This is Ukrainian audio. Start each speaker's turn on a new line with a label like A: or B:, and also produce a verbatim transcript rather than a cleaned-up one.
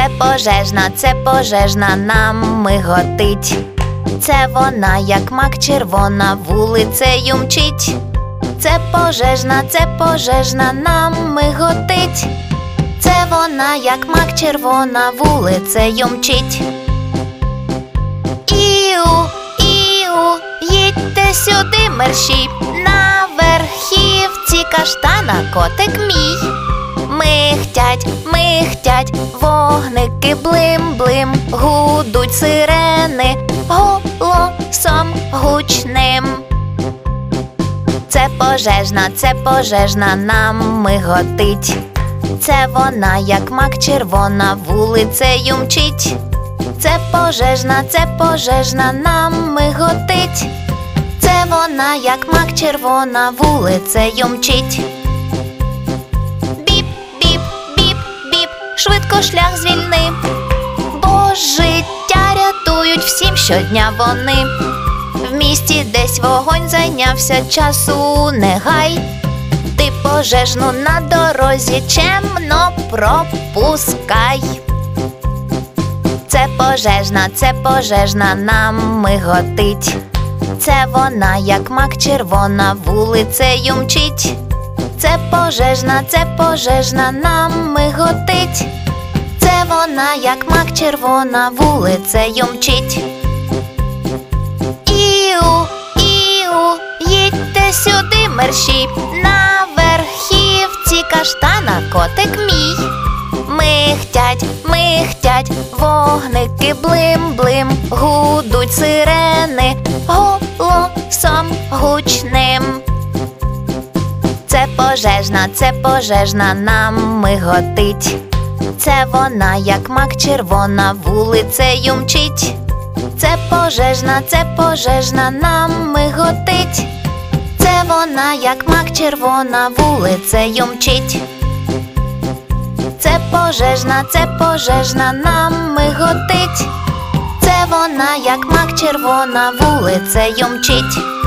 A: Це пожежна, це пожежна, нам миготить. Це вона, як мак червона, вулицею мчить. Це пожежна, це пожежна, нам миготить. Це вона, як мак червона, вулицею мчить. Іу, іу, їдьте сюди, мерщій. На верхівці каштана котик мій. Михтять, михтять, вогники блим-блим, гудуть сирени голосом гучним. Це пожежна, це пожежна, нам миготить. Це вона, як мак червона, вулицею мчить. Це пожежна, це пожежна, нам миготить. Це вона, як мак червона, вулицею мчить. Біп, біп, біп, біп, швидко шлях звільни, бо життя рятують всім щодня вони. В місті десь вогонь зайнявся, часу не гай. Ти пожежну на дорозі чемно пропускай. Це пожежна, це пожежна, нам миготить. Це вона, як мак червона, вулицею мчить. Це пожежна, це пожежна, нам миготить. Це вона, як мак червона, вулицею мчить. Іу, іу, їдьте сюди, мерщій. На верхівці каштана котик мій. Михтять, михтять, вогники блим-блим, гудуть сирени голосом гучним. Це пожежна, це пожежна, нам миготить. Це вона, як мак червона, вулицею мчить. Це пожежна, це пожежна, нам миготить. Це вона, як мак червона, вулицею мчить. Це пожежна, це пожежна, нам миготить. Це вона, як мак червона, вулицею мчить.